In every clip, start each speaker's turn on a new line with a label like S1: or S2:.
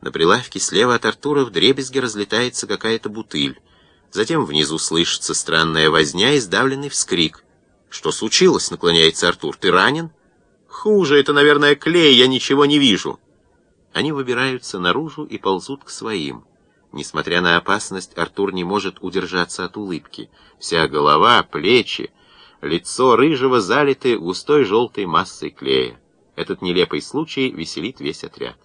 S1: На прилавке слева от Артура вдребезги разлетается какая-то бутыль. Затем внизу слышится странная возня и сдавленный вскрик. «Что случилось?» — наклоняется Артур. «Ты ранен?» «Хуже, это, наверное, клей, я ничего не вижу». Они выбираются наружу и ползут к своим. Несмотря на опасность, Артур не может удержаться от улыбки. Вся голова, плечи, лицо рыжего залиты густой желтой массой клея. Этот нелепый случай веселит весь отряд.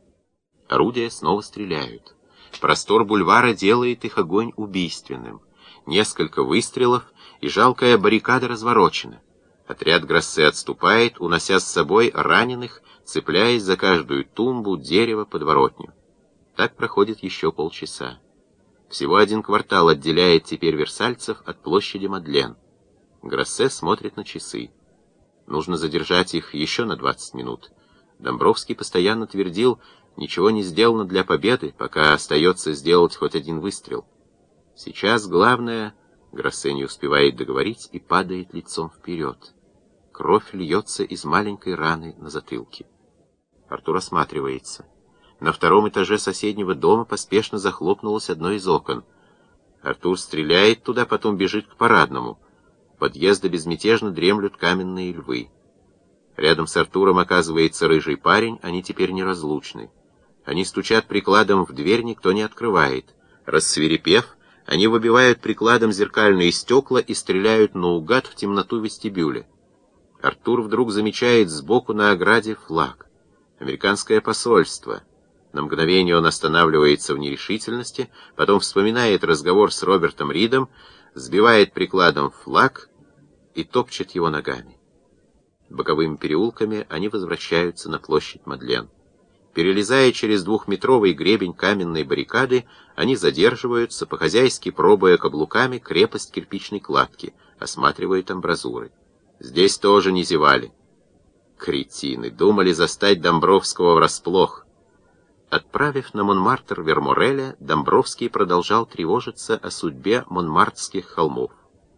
S1: Орудия снова стреляют. Простор бульвара делает их огонь убийственным. Несколько выстрелов, и жалкая баррикада разворочена. Отряд Гроссе отступает, унося с собой раненых, цепляясь за каждую тумбу, дерево, подворотню. Так проходит еще полчаса. Всего 1 квартал отделяет теперь версальцев от площади Мадлен. Гроссе смотрит на часы. Нужно задержать их еще на 20 минут. Домбровский постоянно твердил: ничего не сделано для победы, пока остается сделать хоть 1 выстрел. Сейчас главное... Гроссе не успевает договорить и падает лицом вперед. Кровь льется из маленькой раны на затылке. Артур осматривается. На 2-м этаже соседнего дома поспешно захлопнулось одно из окон. Артур стреляет туда, потом бежит к парадному. У подъезда безмятежно дремлют каменные львы. Рядом с Артуром оказывается рыжий парень, они теперь неразлучны. Они стучат прикладом в дверь, никто не открывает. Рассвирепев, они выбивают прикладом зеркальные стекла и стреляют наугад в темноту вестибюля. Артур вдруг замечает сбоку на ограде флаг. Американское посольство. На мгновение он останавливается в нерешительности, потом вспоминает разговор с Робертом Ридом, сбивает прикладом флаг и топчет его ногами. Боковыми переулками они возвращаются на площадь Мадлен. Перелезая через 2-метровый гребень каменной баррикады, они задерживаются, по-хозяйски пробуя каблуками крепость кирпичной кладки, осматривают амбразуры. Здесь тоже не зевали. Кретины, думали застать Домбровского врасплох. Отправив на Монмартр Вермореля, Домбровский продолжал тревожиться о судьбе Монмартских холмов.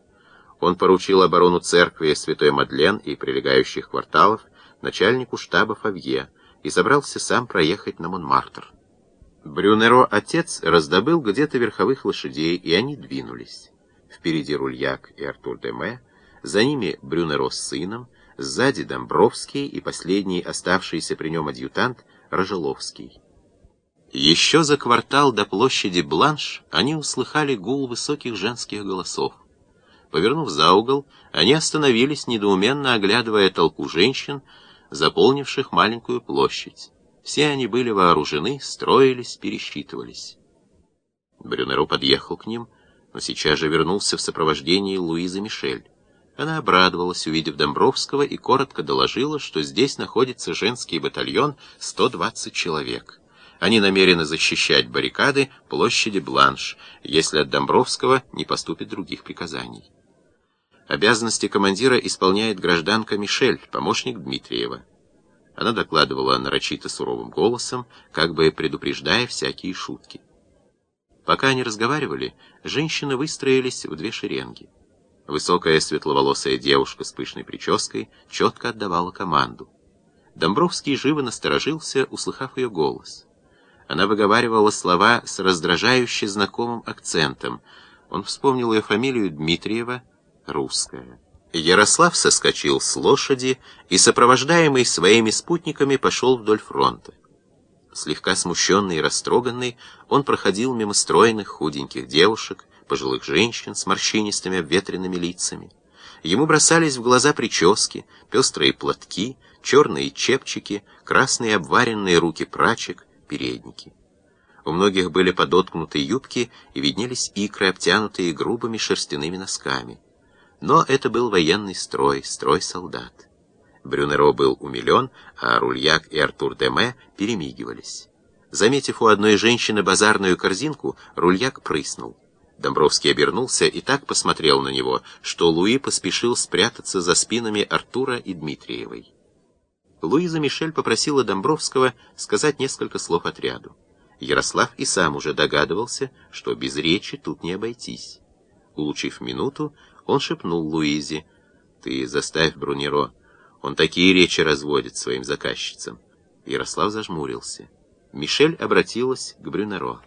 S1: Он поручил оборону церкви Святой Мадлен и прилегающих кварталов начальнику штаба Фавье и собрался сам проехать на Монмартр. Брюнеро, отец, раздобыл где-то верховых лошадей, и они двинулись. Впереди Рульяк и Артур де Мэ, за ними Брюнеро с сыном, сзади Домбровский и последний оставшийся при нем адъютант Рожеловский. Еще за квартал до площади Бланш они услыхали гул высоких женских голосов. Повернув за угол, они остановились, недоуменно оглядывая толпу женщин, заполнивших маленькую площадь. Все они были вооружены, строились, пересчитывались. Брюнеро подъехал к ним, но сейчас же вернулся в сопровождении Луизы Мишель. Она обрадовалась, увидев Домбровского, и коротко доложила, что здесь находится женский батальон 120 человек. Они намерены защищать баррикады площади Бланш, если от Домбровского не поступит других приказаний. Обязанности командира исполняет гражданка Мишель, помощник Дмитриева. Она докладывала нарочито суровым голосом, как бы предупреждая всякие шутки. Пока они разговаривали, женщины выстроились в 2 шеренги. Высокая светловолосая девушка с пышной прической четко отдавала команду. Домбровский живо насторожился, услыхав ее голос. Она выговаривала слова с раздражающе знакомым акцентом. Он вспомнил ее фамилию Дмитриева, русская. Ярослав соскочил с лошади и, сопровождаемый своими спутниками, пошел вдоль фронта. Слегка смущенный и растроганный, он проходил мимо стройных худеньких девушек, пожилых женщин с морщинистыми обветренными лицами. Ему бросались в глаза прически, пестрые платки, черные чепчики, красные обваренные руки прачек, передники. У многих были подоткнуты юбки и виднелись икры, обтянутые грубыми шерстяными носками. Но это был военный строй, строй солдат. Брюнеро был умилен, а Рульяк и Артур де Мэ перемигивались. Заметив у одной женщины базарную корзинку, Рульяк прыснул. Домбровский обернулся и так посмотрел на него, что Луи поспешил спрятаться за спинами Артура и Дмитриевой. Луиза Мишель попросила Домбровского сказать несколько слов отряду. Ярослав и сам уже догадывался, что без речи тут не обойтись. Улучив минуту, он шепнул Луизе: «Ты заставь Брюнеро, он такие речи разводит своим заказчицам». Ярослав зажмурился. Мишель обратилась к Брюнеро.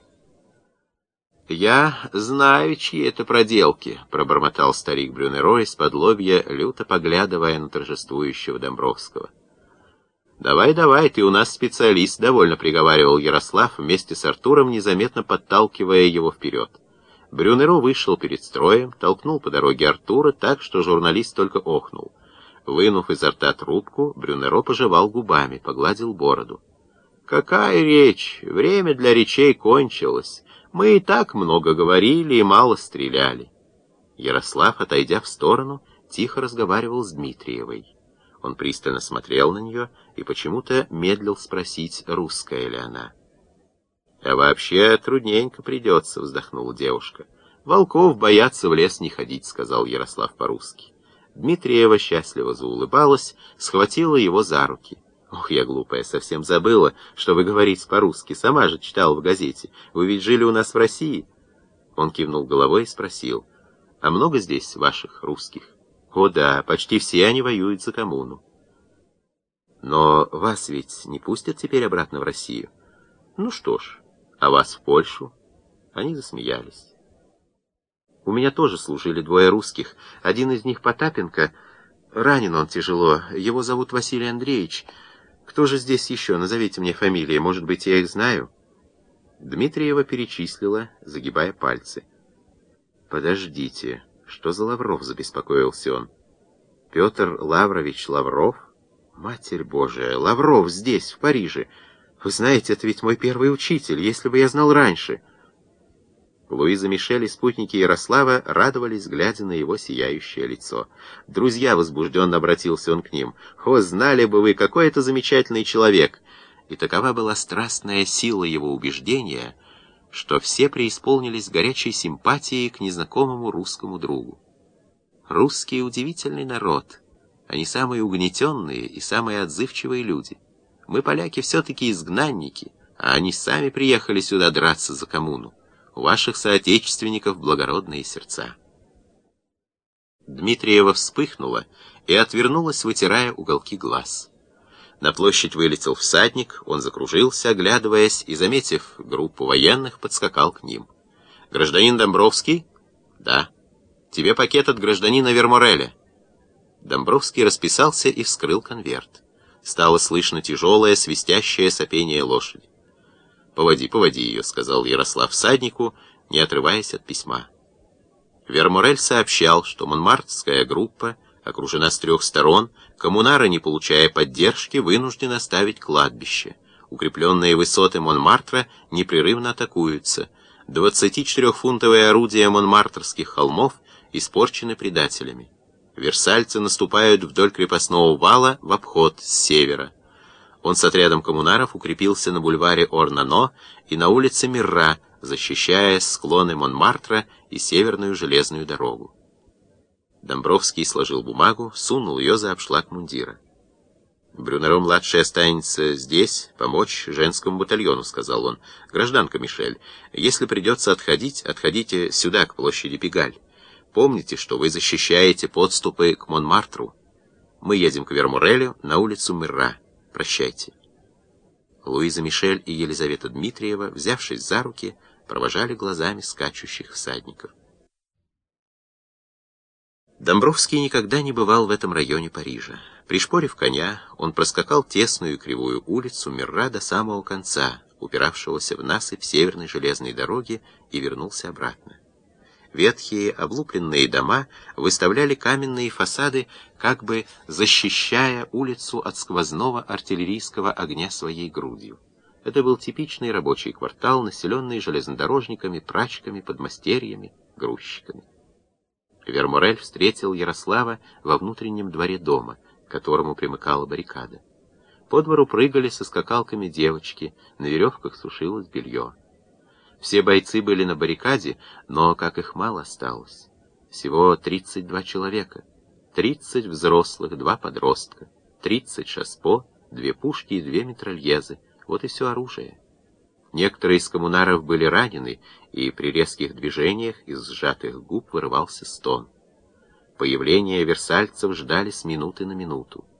S1: «Я знаю, чьи это проделки», — пробормотал старик Брюнеро из-под лобья, люто поглядывая на торжествующего Домбровского. «Давай, давай, ты у нас специалист», — довольно приговаривал Ярослав вместе с Артуром, незаметно подталкивая его вперед. Брюнеро вышел перед строем, толкнул по дороге Артура так, что журналист только охнул. Вынув изо рта трубку, Брюнеро пожевал губами, погладил бороду. «Какая речь? Время для речей кончилось. Мы и так много говорили и мало стреляли». Ярослав, отойдя в сторону, тихо разговаривал с Дмитриевой. Он пристально смотрел на нее и почему-то медлил спросить, русская ли она. «А вообще трудненько придется», — вздохнула девушка. «Волков боятся в лес не ходить», — сказал Ярослав по-русски. Дмитриева счастливо заулыбалась, схватила его за руки. «Ох, я глупая, совсем забыла, что вы говорите по-русски. Сама же читала в газете. Вы ведь жили у нас в России?» Он кивнул головой и спросил: «А много здесь ваших русских?» «О да, почти все они воюют за коммуну». «Но вас ведь не пустят теперь обратно в Россию?» «Ну что ж, а вас в Польшу?» Они засмеялись. «У меня тоже служили двое русских. Один из них Потапенко. Ранен он тяжело. Его зовут Василий Андреевич. Кто же здесь еще? Назовите мне фамилии. Может быть, я их знаю?» Дмитриева перечислила, загибая пальцы. «Подождите, что за Лавров?» — забеспокоился он. «Петр Лаврович Лавров? Матерь Божия, Лавров здесь, в Париже. Вы знаете, это ведь мой первый учитель, если бы я знал раньше». Луиза Мишель и спутники Ярослава радовались, глядя на его сияющее лицо. «Друзья», — возбужденно обратился он к ним, — «о, знали бы вы, какой это замечательный человек!» И такова была страстная сила его убеждения, что все преисполнились горячей симпатией к незнакомому русскому другу. Русские — удивительный народ. Они самые угнетенные и самые отзывчивые люди. Мы, поляки, все-таки изгнанники, а они сами приехали сюда драться за коммуну. У ваших соотечественников благородные сердца». Дмитриева вспыхнула и отвернулась, вытирая уголки глаз. На площадь вылетел всадник, он закружился, оглядываясь, и, заметив группу военных, подскакал к ним. «Гражданин Домбровский?» «Да». «Тебе пакет от гражданина Вермореля». Домбровский расписался и вскрыл конверт. Стало слышно тяжелое, свистящее сопение лошади. «Поводи, поводи ее», — сказал Ярослав всаднику, не отрываясь от письма. Верморель сообщал, что монмартская группа окружена с 3 сторон, коммунары, не получая поддержки, вынуждены оставить кладбище. Укрепленные высоты Монмартра непрерывно атакуются. 24-фунтовые орудия монмартрских холмов испорчены предателями. Версальцы наступают вдоль крепостного вала в обход с севера. Он с отрядом коммунаров укрепился на бульваре Орнано и на улице Мирра, защищая склоны Монмартра и северную железную дорогу. Домбровский сложил бумагу, сунул ее за обшлаг мундира. «Брюнеро-младший останется здесь, помочь женскому батальону», — сказал он. «Гражданка Мишель, если придется отходить, отходите сюда, к площади Пегаль. Помните, что вы защищаете подступы к Монмартру. Мы едем к Верморелю на улицу Мирра. Прощайте». Луиза Мишель и Елизавета Дмитриева, взявшись за руки, провожали глазами скачущих всадников. Домбровский никогда не бывал в этом районе Парижа. Пришпорив коня, он проскакал тесную и кривую улицу Мирра до самого конца, упиравшегося в насыпь северной железной дороги, и вернулся обратно. Ветхие, облупленные дома выставляли каменные фасады, как бы защищая улицу от сквозного артиллерийского огня своей грудью. Это был типичный рабочий квартал, населенный железнодорожниками, прачками, подмастерьями, грузчиками. Верморель встретил Ярослава во внутреннем дворе дома, к которому примыкала баррикада. По двору прыгали со скакалками девочки, на веревках сушилось белье. Все бойцы были на баррикаде, но, как их мало осталось, всего 32 человека, 30 взрослых, 2 подростка, 30 шаспо, 2 пушки и 2 митральезы, вот и все оружие. Некоторые из коммунаров были ранены, и при резких движениях из сжатых губ вырывался стон. Появление версальцев ждали с минуты на минуту.